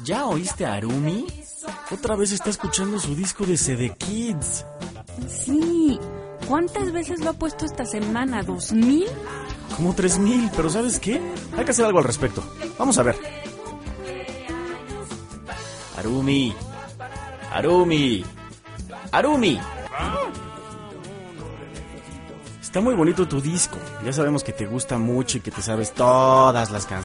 ¿Ya oíste a Harumi? Otra vez está escuchando su disco de CD Kids. Sí. ¿Cuántas veces lo ha puesto esta semana? ¿2000? Como 3000, pero ¿sabes qué? Hay que hacer algo al respecto. Vamos a ver. Harumi. Harumi. Harumi. Está muy bonito tu disco. Ya sabemos que te gusta mucho y que te sabes todas las canciones.